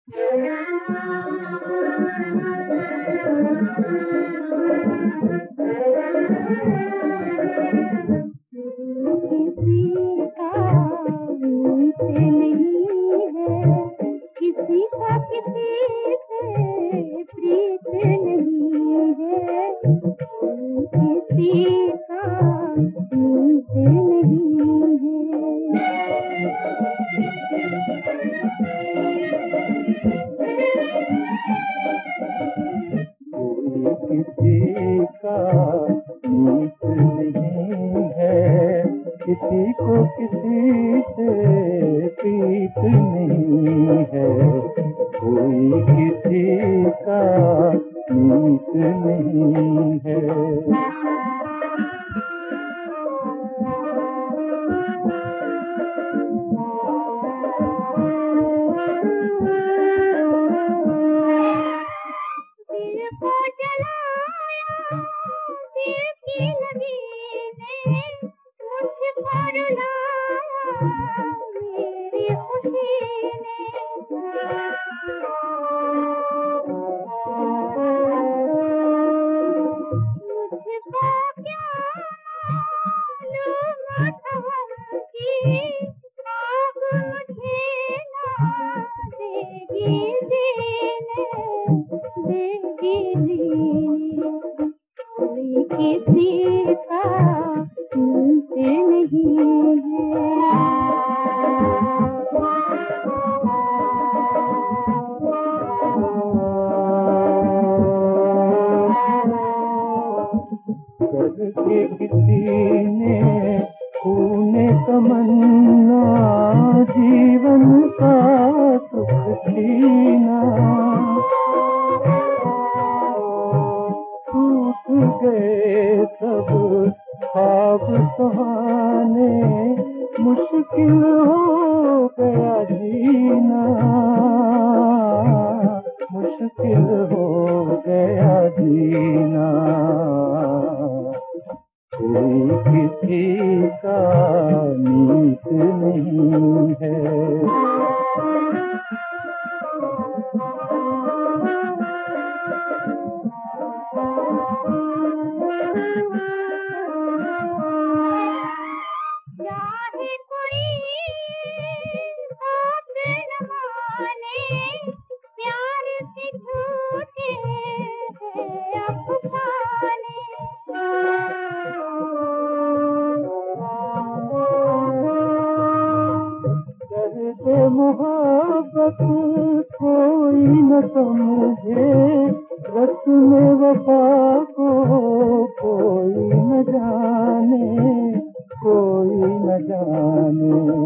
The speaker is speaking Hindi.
किसी का मीत नहीं है, किसी को किसी से प्रीत नहीं है, कोई किसी का मीत नहीं है। किसी का नहीं करके किसी ने खूने तमन्ना, जीवन का सुख छीना, टूट गए सब ख्वाब सुहाने, मुश्किल हो गया जीना, मुश्किल हो गया जीना, कोई किसी का मीत नहीं है। मोहब्बत कोई न समझे, रस्म वफा को कोई न जाने, कोई न जाने।